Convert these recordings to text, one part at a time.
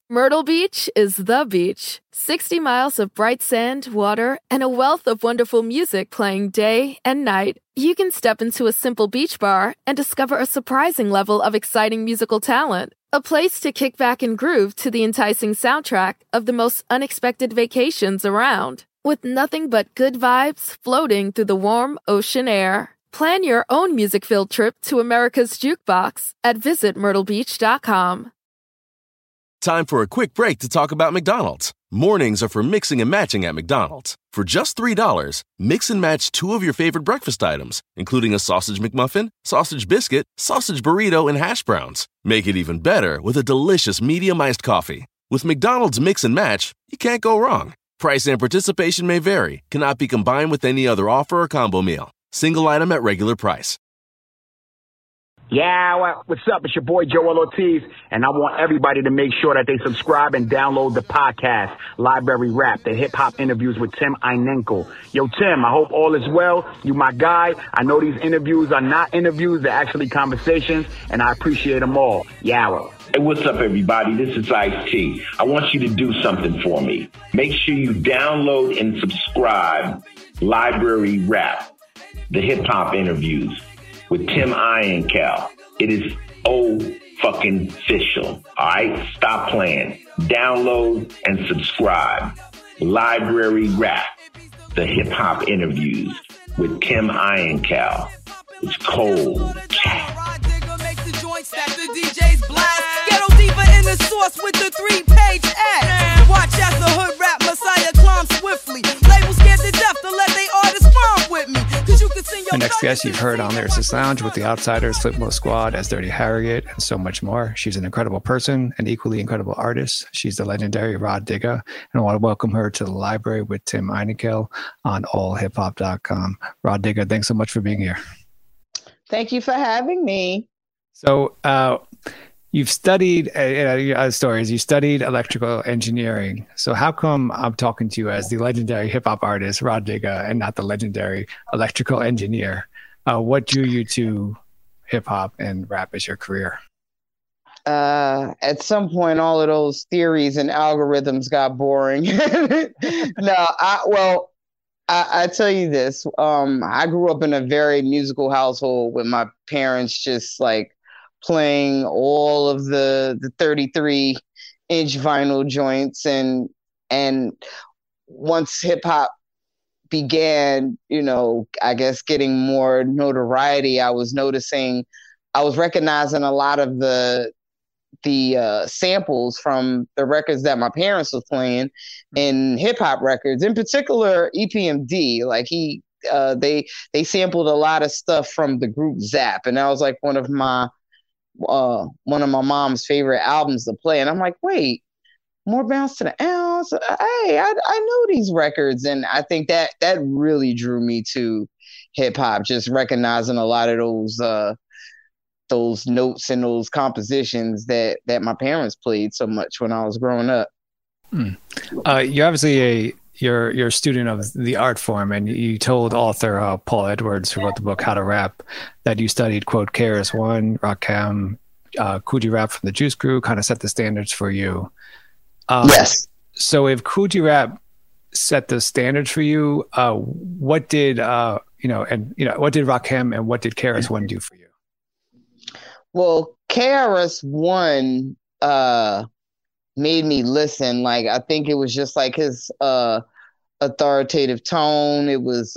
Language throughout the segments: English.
Myrtle Beach is the beach. 60 miles of bright sand, water, and a wealth of wonderful music playing day and night. You can step into a simple beach bar and discover a surprising level of exciting musical talent. A place to kick back and groove to the enticing soundtrack of the most unexpected vacations around. With nothing but good vibes floating through the warm ocean air. Plan your own music-filled trip to America's Jukebox at visitmyrtlebeach.com. Time for a quick break to talk about McDonald's. Mornings are for mixing and matching at McDonald's. For just $3, mix and match 2 of your favorite breakfast items, including a sausage McMuffin, sausage biscuit, sausage burrito, and hash browns. Make it even better with a delicious medium iced coffee. With McDonald's Mix and Match, you can't go wrong. Price and participation may vary, cannot be combined with any other offer or combo meal. Single item at regular price. Yeah, well, what's up? It's your boy Joel Ortiz, and I want everybody to make sure that they subscribe and download the podcast, Library Rap, the hip-hop interviews with Tim Einenkel. Yo, Tim, I hope all is well. You my guy. I know these interviews are not interviews, they're actually conversations, and I appreciate them all. Yow. Hey, what's up, everybody? This is Ice-T. I want you to do something for me. Make sure you download and subscribe Library Rap, the hip-hop interviews with Tim Einenkel. It is fucking official. All right? Stop playing. Download and subscribe. Library Rap, the hip-hop interviews with Tim Einenkel. It's cold. Stack the DJ's blast. Ghetto deeper in the source with the 3-page ad. Watch as the hood rap messiah climbs swiftly. Labels scared to death to let they artists farm with me. Cause you can sing your The next guest you've heard on Lyricist Lounge with The Outsiders, Flipmode Squad, as Dirty Harriet, and so much more. She's an incredible person, an equally incredible artist. She's the legendary Rah Digga, and I want to welcome her to the library with Tim Einenkel on allhiphop.com. Rah Digga, thanks so much for being here. Thank you for having me. So you've studied, stories, you studied electrical engineering. So how come I'm talking to you as the legendary hip-hop artist, Rah Digga, and not the legendary electrical engineer? What drew you to hip-hop and rap as your career? At some point, all of those theories and algorithms got boring. I tell you this. I grew up in a very musical household with my parents just like playing all of the 33-inch vinyl joints. And once hip hop began, I guess getting more notoriety, I was recognizing a lot of the samples from the records that my parents was playing in hip hop records, in particular EPMD. Like they sampled a lot of stuff from the group Zapp, and that was like one of my mom's favorite albums to play. And I'm like, wait, more bounce to the ounce. Hey, I know these records, and I think that really drew me to hip hop. Just recognizing a lot of those notes and those compositions that my parents played so much when I was growing up. You're obviously you're a student of the art form, and you told author Paul Edwards, who wrote the book How to Rap, that you studied, quote, KRS-One, Rakim, Kool G Rap from the Juice Crew, kind of set the standards for you. Yes. So if Kool G Rap set the standards for you, what did what did Rakim and what did KRS-One do for you? Well, KRS-One made me listen. Like, I think it was just like his authoritative tone. He was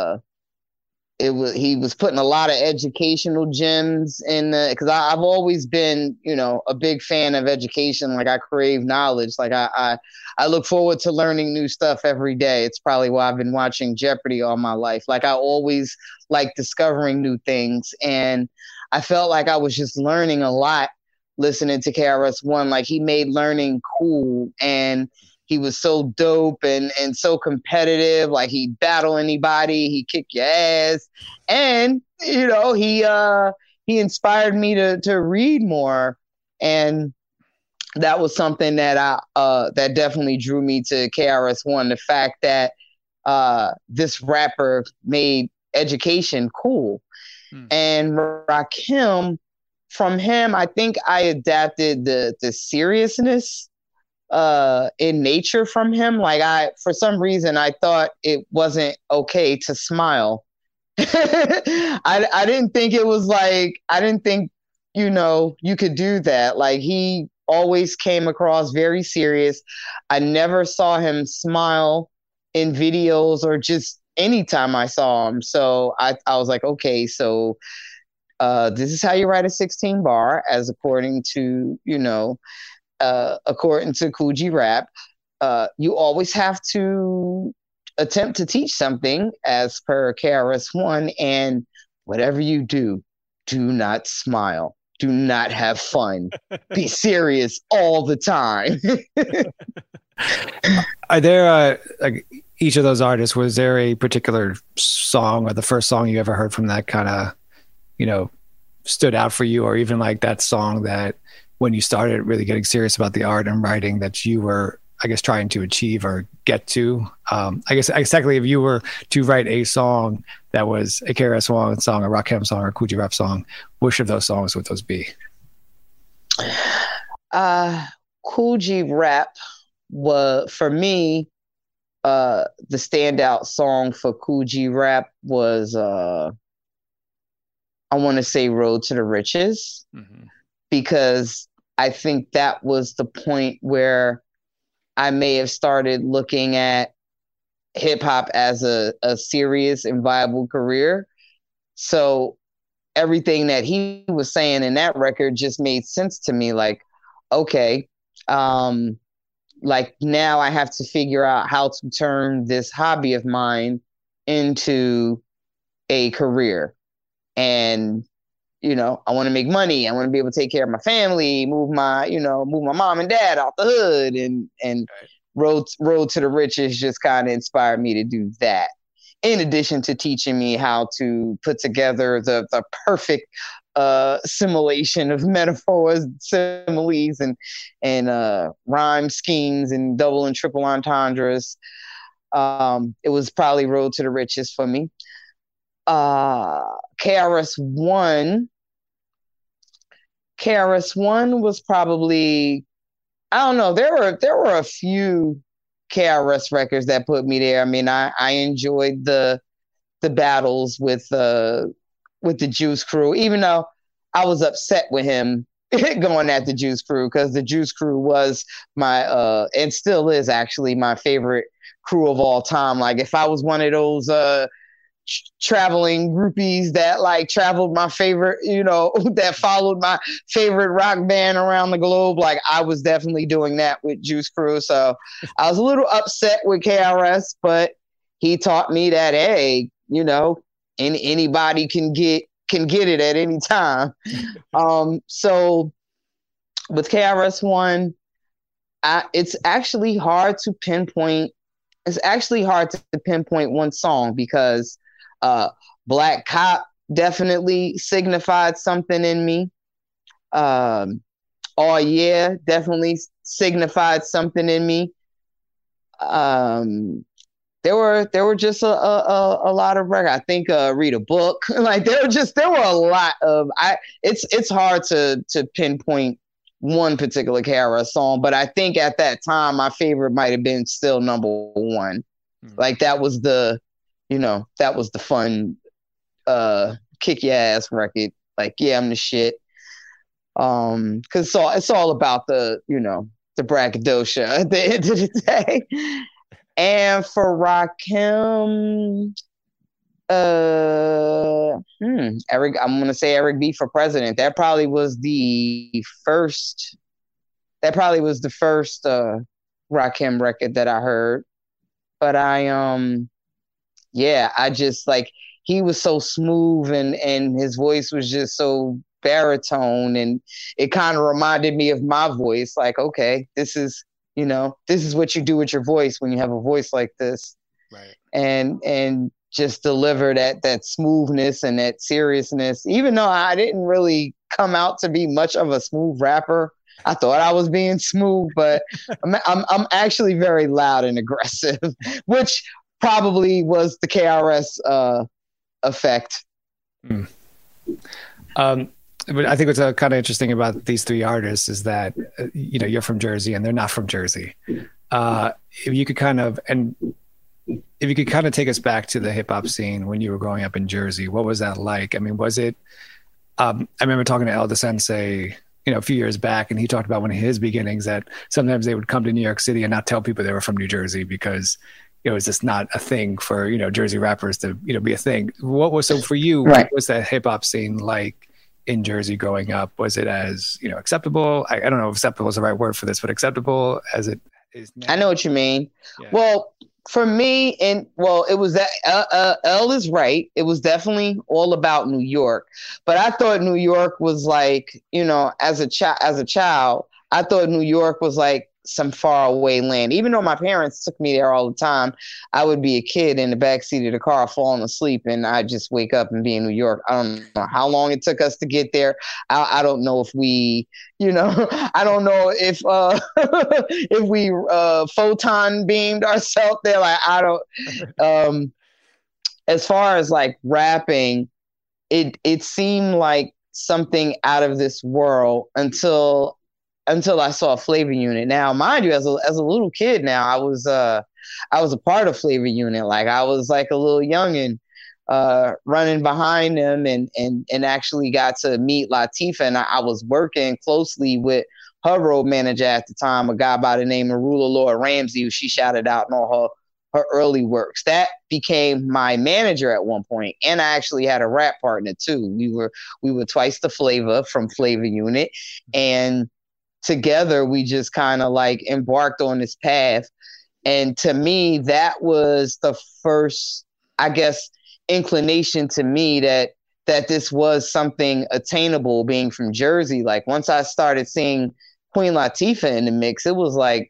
putting a lot of educational gems in because I've always been, a big fan of education. Like, I crave knowledge. Like, I look forward to learning new stuff every day. It's probably why I've been watching Jeopardy all my life. Like, I always like discovering new things, and I felt like I was just learning a lot listening to KRS-One. Like, he made learning cool, and he was so dope and so competitive. Like, he'd battle anybody, he'd kick your ass. And, he inspired me to read more. And that was something that that definitely drew me to KRS-One. The fact that this rapper made education cool. And Rakim, from him, I think I adapted the seriousness in nature from him. Like for some reason, I thought it wasn't okay to smile. I didn't think it was like, I didn't think, you could do that. Like he always came across very serious. I never saw him smile in videos or just anytime I saw him. So I was like, okay, so this is how you write a 16 bar, as according to, according to Kool G Rap. You always have to attempt to teach something as per KRS-One, and whatever you do not smile. Do not have fun. Be serious all the time. Are there, like each of those artists, was there a particular song or the first song you ever heard from that kind of, stood out for you, or even like that song that when you started really getting serious about the art and writing that you were, I guess, trying to achieve or get to? I guess exactly, if you were to write a song that was a KRS-One song, a Rakim song, or a Kool G Rap song, which of those songs would those be? Kool G Rap was, for me, the standout song for Kool G Rap was, I want to say Road to the Riches, because I think that was the point where I may have started looking at hip hop as a serious and viable career. So everything that he was saying in that record just made sense to me. Like, okay, like now I have to figure out how to turn this hobby of mine into a career. And, I want to make money. I want to be able to take care of my family, move my mom and dad out the hood, and Road to the Riches just kind of inspired me to do that. In addition to teaching me how to put together the perfect simulation of metaphors, similes, and rhyme schemes and double and triple entendres. It was probably Road to the Riches for me. KRS-One was probably, I don't know. There were a few KRS records that put me there. I mean, I enjoyed the battles with the Juice Crew, even though I was upset with him going at the Juice Crew, because the Juice Crew was my and still is actually my favorite crew of all time. Like if I was one of those traveling groupies that like traveled my favorite, that followed my favorite rock band around the globe, like I was definitely doing that with Juice Crew. So I was a little upset with KRS, but he taught me that, hey, anybody can get it at any time. So with KRS-One, it's actually hard to pinpoint one song, because Black Cop definitely signified something in me. Oh Yeah definitely signified something in me. There were just a lot of records. I think Read a Book. Like there were a lot of it's hard to pinpoint one particular KRS song, but I think at that time my favorite might have been still Number One. Like that was the fun kick your ass record. Like, yeah, I'm the shit. Cause it's all about the braggadocio at the end of the day. And for Rakim, Eric, I'm gonna say Eric B for President. That probably was the first Rakim record that I heard. But I just like, he was so smooth and his voice was just so baritone, and it kind of reminded me of my voice. Like, okay, this is what you do with your voice when you have a voice like this. Right. And just deliver that smoothness and that seriousness. Even though I didn't really come out to be much of a smooth rapper, I thought I was being smooth, but I'm actually very loud and aggressive, which probably was the KRS effect. but I think what's kind of interesting about these three artists is that, you're from Jersey and they're not from Jersey. If you could kind of take us back to the hip hop scene when you were growing up in Jersey, what was that like? I mean, was it, I remember talking to El Da Sensei, a few years back, and he talked about one of his beginnings that sometimes they would come to New York City and not tell people they were from New Jersey because it was just not a thing for, Jersey rappers to, be a thing. So for you, What was that hip hop scene like in Jersey growing up? Was it as, acceptable? I don't know if acceptable is the right word for this, but acceptable as it is now? I know what you mean. Yeah. Well, for me, it was that L is right. It was definitely all about New York, but I thought New York was like, as a child, I thought New York was like some far away land. Even though my parents took me there all the time, I would be a kid in the backseat of the car falling asleep, and I'd just wake up and be in New York. I don't know how long it took us to get there. I don't know if we, I don't know if if we photon beamed ourselves there. Like, I don't. As far as like rapping, it seemed like something out of this world until I saw Flavor Unit. Now, mind you, as a little kid, now I was a part of Flavor Unit. Like, I was like a little youngin', running behind them, and actually got to meet Latifah. And I was working closely with her road manager at the time, a guy by the name of Rula Lord Ramsey, who she shouted out in all her early works. That became my manager at one point, and I actually had a rap partner too. We were twice the Flavor from Flavor Unit, and together we just kind of like embarked on this path. And to me, that was the first, I guess, inclination to me that this was something attainable, being from Jersey. Like, once I started seeing Queen Latifah in the mix, it was like,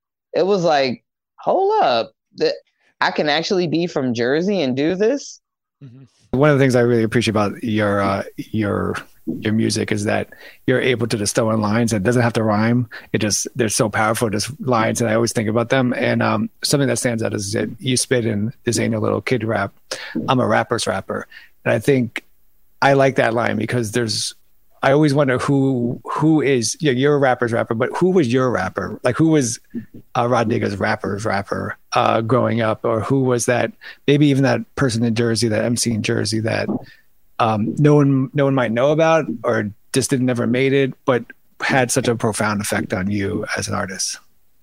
hold up, that I can actually be from Jersey and do this. Mm-hmm. One of the things I really appreciate about your music is that you're able to just throw in lines that doesn't have to rhyme. They're so powerful, just lines, and I always think about them. And something that stands out is that you spit in "This Ain't No Little Kid Rap, I'm a rapper's rapper." And I think I like that line because I always wonder who is, you're a rapper's rapper, but who was your rapper? Like, who was Rod Digga's rapper's rapper growing up? Or who was that, maybe even that person in Jersey, that MC in Jersey that no one might know about, or just never made it, but had such a profound effect on you as an artist?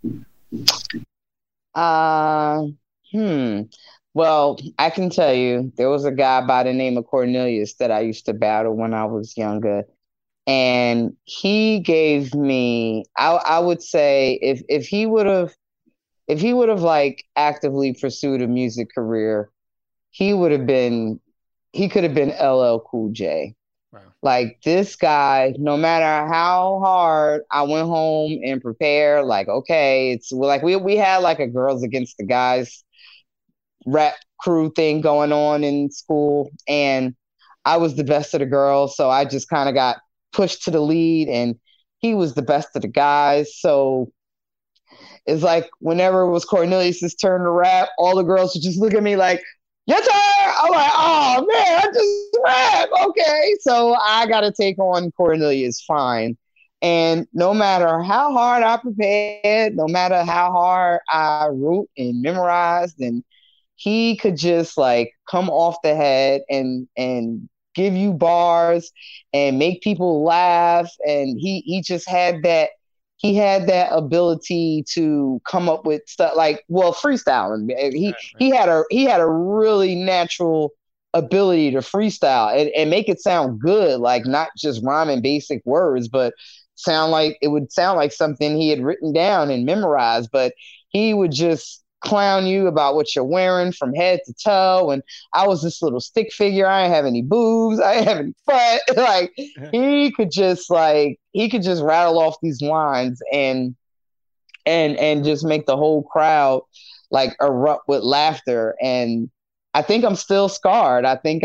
Well, I can tell you, there was a guy by the name of Cornelius that I used to battle when I was younger. And he gave me, I would say, if he would have like actively pursued a music career, he could have been LL Cool J. Wow. Like, this guy, no matter how hard I went home and prepared, like, okay, it's like we had like a Girls Against the Guys rap crew thing going on in school, and I was the best of the girls, so I just kind of got pushed to the lead, and he was the best of the guys. So it's like, whenever it was Cornelius's turn to rap, all the girls would just look at me like, "Your turn." I'm like, "Oh man, I just rap." Okay, so I got to take on Cornelius, fine. And no matter how hard I prepared, no matter how hard I wrote and memorized, and he could just like come off the head and give you bars and make people laugh. And he just had that, ability to come up with stuff like, well, freestyling. He had a really natural ability to freestyle and make it sound good, like not just rhyming basic words, but it would sound like something he had written down and memorized. But he would just clown you about what you're wearing from head to toe. And I was this little stick figure. I didn't have any boobs. I didn't have any butt. Like, he could just rattle off these lines and just make the whole crowd like erupt with laughter. And I think I'm still scarred. I think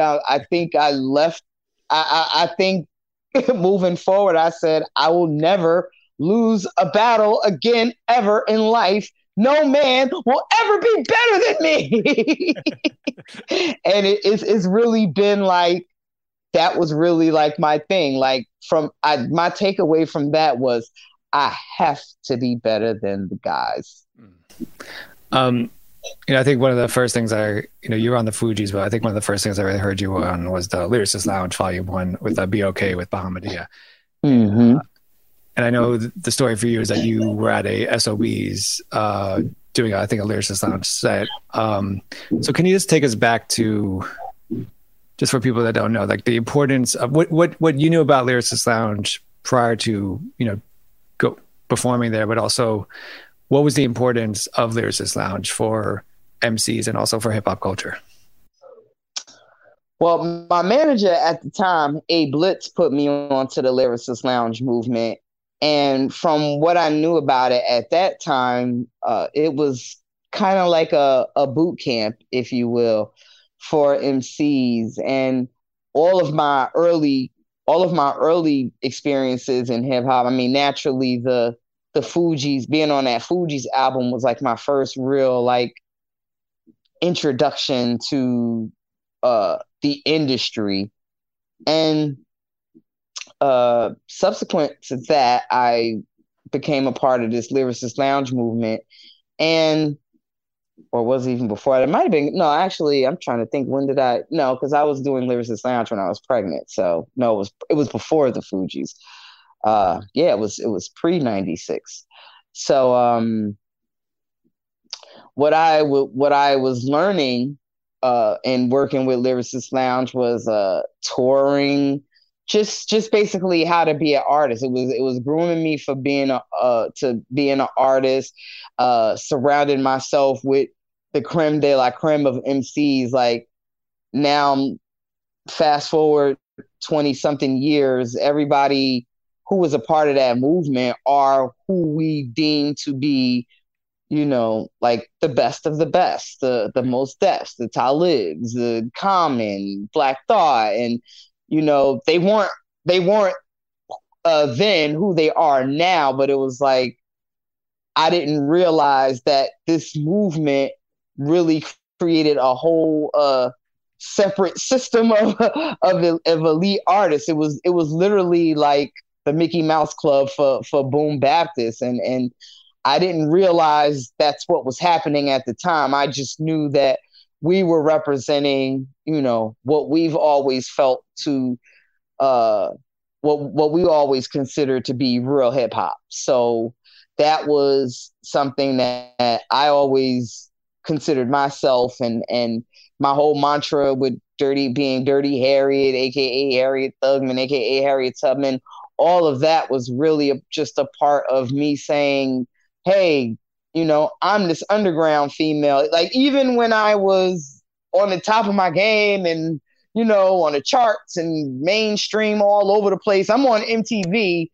moving forward, I said, I will never lose a battle again, ever in life. No man will ever be better than me. And it's really been like that was really like my thing. Like my takeaway from that was I have to be better than the guys. I think one of the first things you were on the Fugees, but I think one of the first things I really heard you on was the Lyricist Lounge Volume 1 with Be Okay with Bahamadia. Mm-hmm. And I know the story for you is that you were at a SOBs doing, I think, a Lyricist Lounge set. So can you just take us back to, just for people that don't know, like the importance of what you knew about Lyricist Lounge prior to, go performing there, but also what was the importance of Lyricist Lounge for MCs and also for hip hop culture? Well, my manager at the time, A Blitz, put me onto the Lyricist Lounge movement. And from what I knew about it at that time, it was kind of like a boot camp, if you will, for MCs. And all of my early experiences in hip hop, I mean, naturally the Fugees, being on that Fugees album was like my first real like introduction to the industry. And subsequent to that, I became a part of this Lyricist Lounge movement. Or was it even before that? It might have been, no, actually, I'm trying to think, because I was doing Lyricist Lounge when I was pregnant. So no, it was before the Fugees. It was pre-96. So what I was learning and working with Lyricist Lounge was touring, just basically how to be an artist. It was grooming me for being an artist, surrounding myself with the creme de la creme of MCs. Like now, fast forward 20 something years, everybody who was a part of that movement are who we deem to be, like the best of the best, the Mos Defs, the Talibs, the Common, Black Thought, and they weren't then who they are now, but it was like I didn't realize that this movement really created a whole separate system of elite artists. It was literally like the Mickey Mouse Club for Boom Baptist, and I didn't realize that's what was happening at the time. I just knew that we were representing, what we've always felt to, what we always considered to be real hip hop. So that was something that I always considered myself, and my whole mantra with being Dirty Harriet, aka Harriet Tubman, aka Harriet Tubman, all of that was really just a part of me saying, hey, I'm this underground female. Like even when I was on the top of my game and, on the charts and mainstream all over the place, I'm on MTV,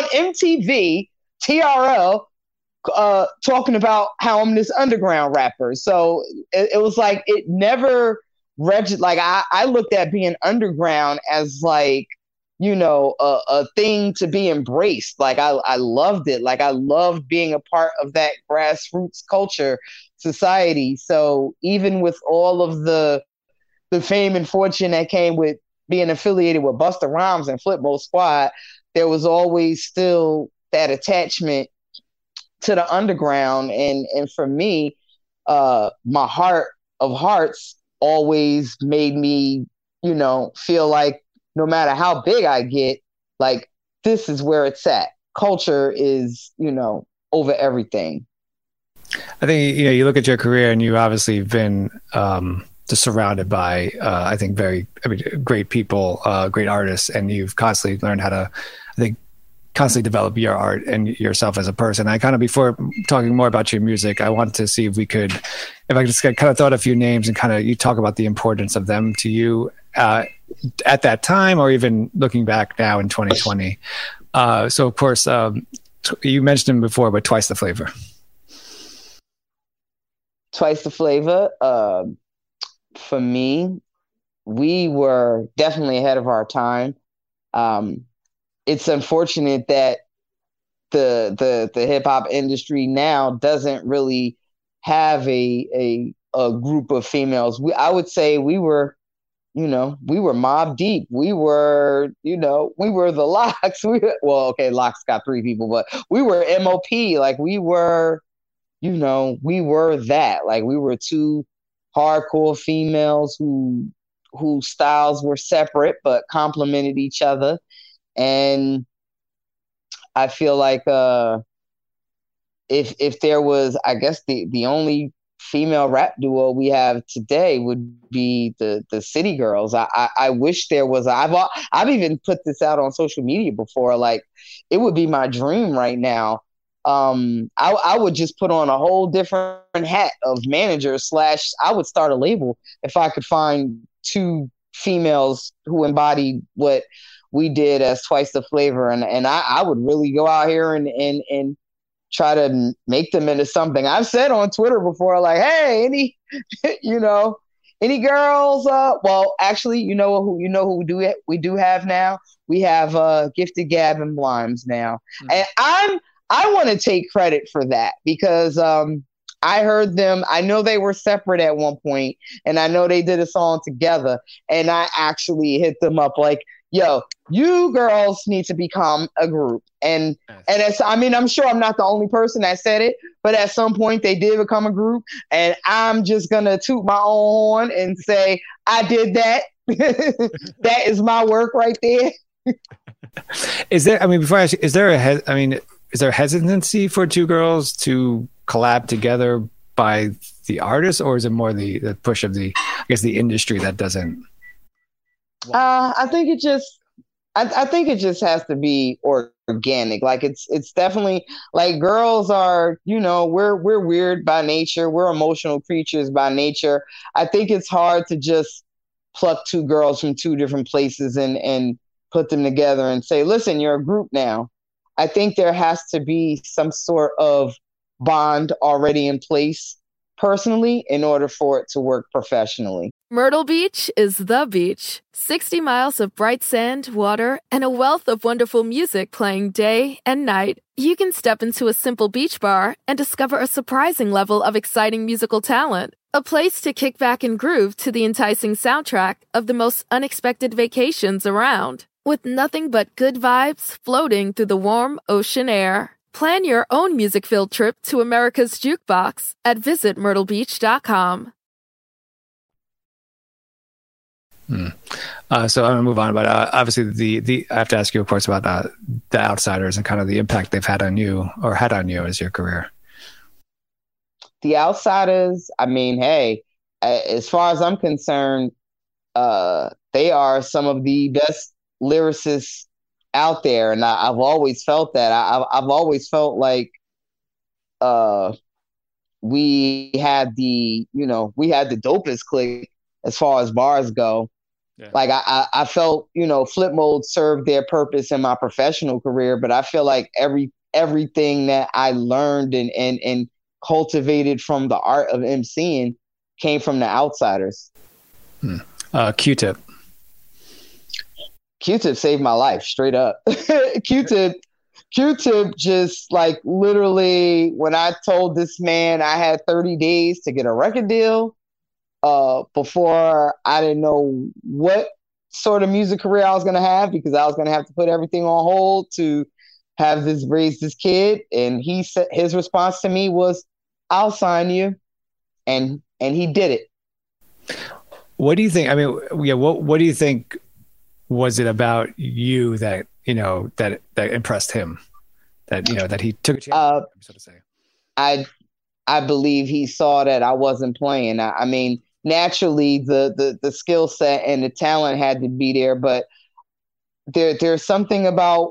TRL, talking about how I'm this underground rapper. So it was like, it never like I looked at being underground as like, a thing to be embraced. Like I loved it. Like I loved being a part of that grassroots culture society. So even with all of the fame and fortune that came with being affiliated with Busta Rhymes and Flipmode Squad, there was always still that attachment to the underground. And for me, my heart of hearts always made me, feel like no matter how big I get, like this is where it's at. Culture is, over everything. I think, you look at your career and you obviously have been just surrounded by, I think, great people, great artists, and you've constantly learned how to, I think, constantly develop your art and yourself as a person. I kind of, before talking more about your music, I wanted to see if I just kind of thought a few names and kind of you talk about the importance of them to you at that time, or even looking back now in 2020. So of course, you mentioned him before, but Twice the Flavor. Twice the Flavor. For me, we were definitely ahead of our time. It's unfortunate that the hip hop industry now doesn't really have a group of females. I would say we were we were Mobb Deep. We were, we were the Lox. Lox got 3 people, but we were MOP. Like we were, we were that. Like we were 2 hardcore females whose styles were separate but complemented each other. And I feel like if there was, I guess the only female rap duo we have today would be the City Girls. I wish there was. I've even put this out on social media before. Like, it would be my dream right now. I would just put on a whole different hat of manager / I would start a label if I could find 2 females who embodied what we did as Twice the Flavor, and I would really go out here and try to make them into something. I've said on Twitter before, like, hey, any girls? Well, actually, who we do have now? We have Gifted Gab and Blimes now, and I want to take credit for that because I heard them. I know they were separate at one point, and I know they did a song together, and I actually hit them up like, yo, you girls need to become a group. And I'm sure I'm not the only person that said it, but at some point they did become a group, and I'm just going to toot my own horn and say, I did that. That is my work right there. Is there, before I ask you, is there a hesitancy for 2 girls to collab together by the artist, or is it more the push of the industry that doesn't? I think it just has to be organic. Like it's definitely like girls are, we're weird by nature. We're emotional creatures by nature. I think it's hard to just pluck 2 girls from 2 different places and put them together and say, listen, you're a group now. I think there has to be some sort of bond already in place personally in order for it to work professionally. Myrtle Beach is the beach. 60 miles of bright sand, water, and a wealth of wonderful music playing day and night. You can step into a simple beach bar and discover a surprising level of exciting musical talent. A place to kick back and groove to the enticing soundtrack of the most unexpected vacations around. With nothing but good vibes floating through the warm ocean air. Plan your own music-filled trip to America's Jukebox at visitmyrtlebeach.com. So I'm gonna move on, but obviously I have to ask you, of course, about the Outsiders and kind of the impact they've had on you as your career. The Outsiders, hey, as far as I'm concerned, they are some of the best lyricists out there, and I've always felt that. I've always felt like we had the dopest clique as far as bars go. Yeah. Like I felt, Flip Mode served their purpose in my professional career, but I feel like everything that I learned and cultivated from the art of MCing came from the Outsiders. Q-Tip. Q-Tip saved my life, straight up. Q-Tip just like literally, when I told this man I had 30 days to get a record deal, before I didn't know what sort of music career I was going to have, because I was going to have to put everything on hold to raise this kid. And he said, his response to me was, I'll sign you. And he did it. What do you think? What do you think was it about you that, that impressed him, that he took a chance, so to say? I believe he saw that I wasn't playing. Naturally, the skill set and the talent had to be there, but there's something about,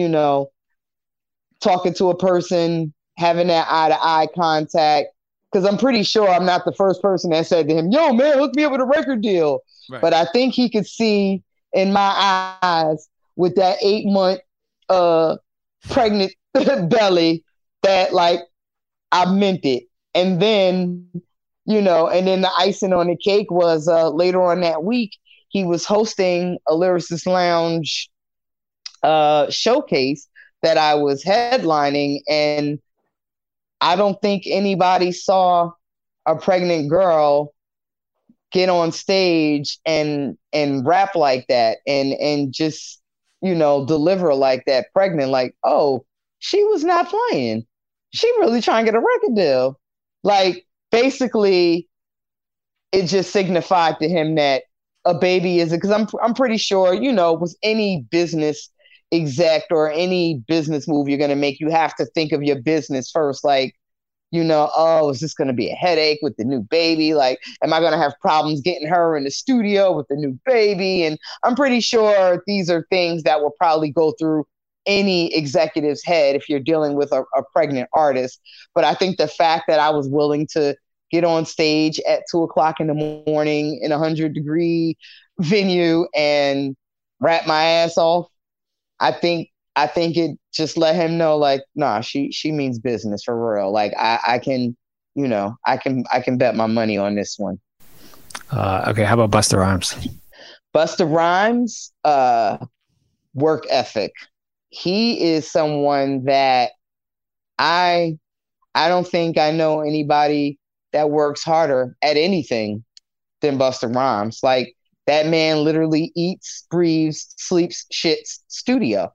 talking to a person, having that eye-to-eye contact, because I'm pretty sure I'm not the first person that said to him, yo, man, hook me up with a record deal. Right. But I think he could see in my eyes with that 8-month pregnant belly that, like, I meant it. And then, and then the icing on the cake was later on that week, he was hosting a Lyricist Lounge showcase that I was headlining. And I don't think anybody saw a pregnant girl get on stage and rap like that and just, you know, deliver like that pregnant, like, oh, she was not playing. She really trying to get a record deal. Like, basically, it just signified to him that a baby is, because I'm pretty sure, you know, with any business exec or any business move you're going to make, you have to think of your business first. Like, you know, oh, is this going to be a headache with the new baby? Like, am I going to have problems getting her in the studio with the new baby? And I'm pretty sure these are things that will probably go through any executive's head if you're dealing with a pregnant artist. But I think the fact that I was willing to get on stage at 2:00 in the morning in a 100-degree venue and rap my ass off, I think it just let him know, like, nah, she means business for real. Like, I can, you know, I can bet my money on this one. Okay, how about Busta Rhymes? Busta Rhymes, work ethic. He is someone that I don't think I know anybody that works harder at anything than Busta Rhymes. Like, that man literally eats, breathes, sleeps, shits studio.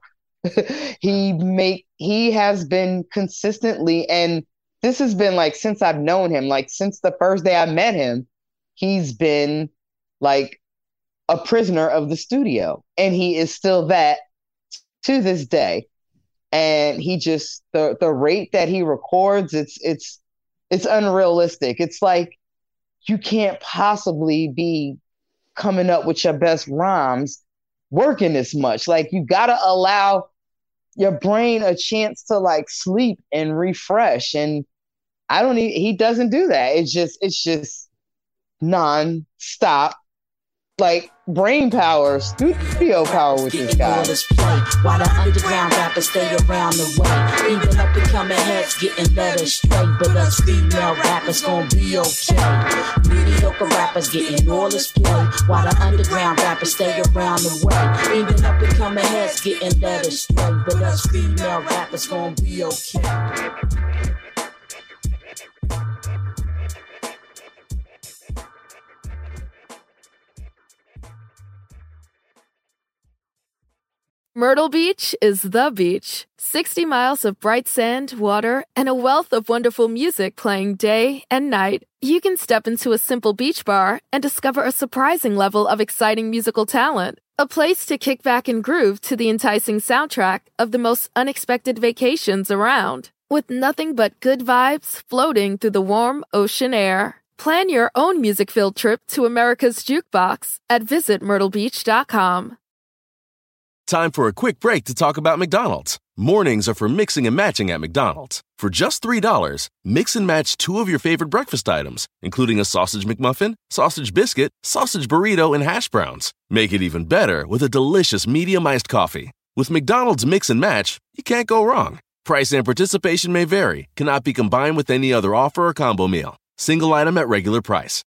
He has been consistently, and this has been like since I've known him, like since the first day I met him, he's been like a prisoner of the studio, and he is still that to this day. And he just, the rate that he records, it's unrealistic. It's like, you can't possibly be coming up with your best rhymes working this much. Like, you gotta allow your brain a chance to like sleep and refresh. And he doesn't do that. It's just non-stop, like, brain power, studio power with this guy. While the underground rappers stay around the way, even up and coming heads getting led astray, but us female rappers gon' be okay. Mediocre rappers getting all this play, while the underground rappers stay around the way, even up and coming heads getting led astray, but us female rappers gon' be okay. Myrtle Beach is the beach. 60 miles of bright sand, water, and a wealth of wonderful music playing day and night. You can step into a simple beach bar and discover a surprising level of exciting musical talent. A place to kick back and groove to the enticing soundtrack of the most unexpected vacations around. With nothing but good vibes floating through the warm ocean air. Plan your own music-filled trip to America's Jukebox at visitmyrtlebeach.com. Time for a quick break to talk about McDonald's. Mornings are for mixing and matching at McDonald's. For just $3, mix and match 2 of your favorite breakfast items, including a sausage McMuffin, sausage biscuit, sausage burrito, and hash browns. Make it even better with a delicious medium iced coffee. With McDonald's Mix and Match, you can't go wrong. Price and participation may vary, cannot be combined with any other offer or combo meal. Single item at regular price.